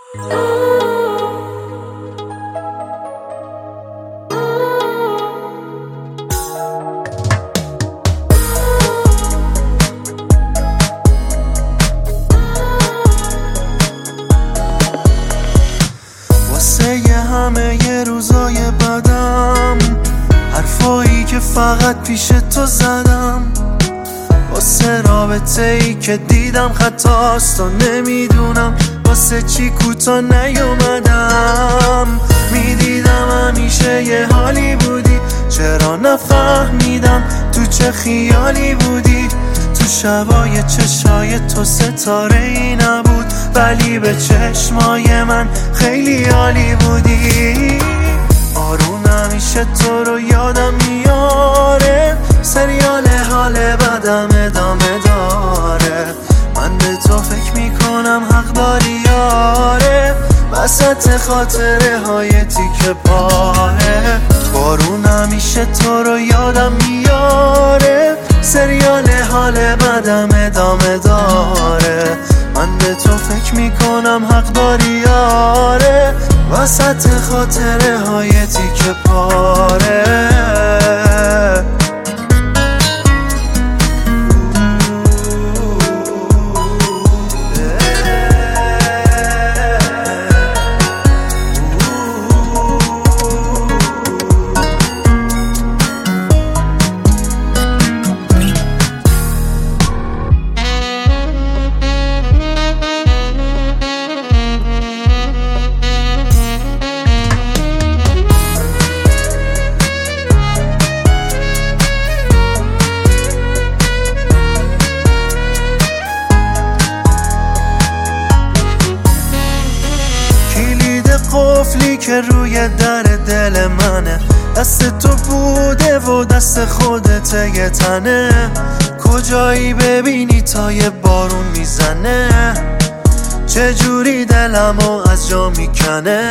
واسه همه ی روزای بدم، حرفایی که فقط پیش تو زدم، واسه رابطه ای که دیدم خطاست و نمیدونم واسه چی کوتا نیومدم. میدیدم همیشه یه حالی بودی، چرا نفهمیدم تو چه خیالی بودی. تو شبای چشای تو ستاره ای نبود، ولی به چشمای من خیلی عالی بودی. آروم همیشه تو رو یادم میاره، سریال حال بدم ادامه داره. من به تو فکر میکنم حق داری یاره، وسط خاطره های تیکه پاره. بارون همیشه تو رو یادم میاره، سریال حال بدم ادامه داره. من به تو فکر میکنم حق داری یاره، وسط خاطره های تیکه پاره. قفلی که روی در دل منه، دست تو بوده و دست خودت یه تنه. کجایی ببینی تا یه بارون میزنه، چجوری دلمو از جا میکنه.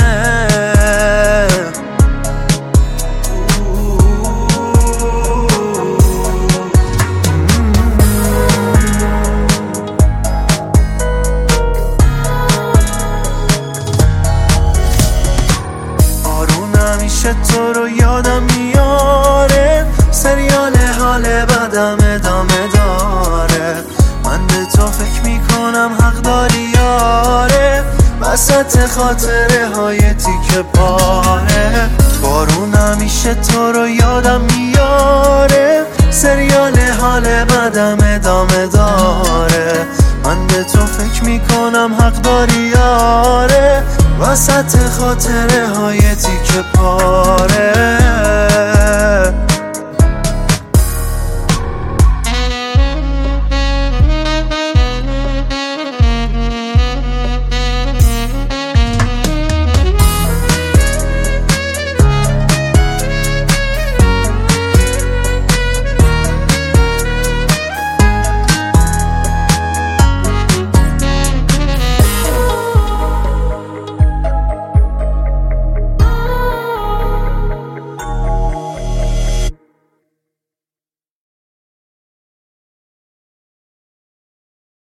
همیشه تو رو یادم میاره، سریال حال بدم ادامه داره. من به تو فکر میکنم حق داری یاره، وسط خاطره های تیکه پاره. بارون همیشه تو رو یادم میاره، سریال حال بدم ادامه داره. من به تو فکر میکنم حق داری یاره، وسط خاطره های تیکه پاره.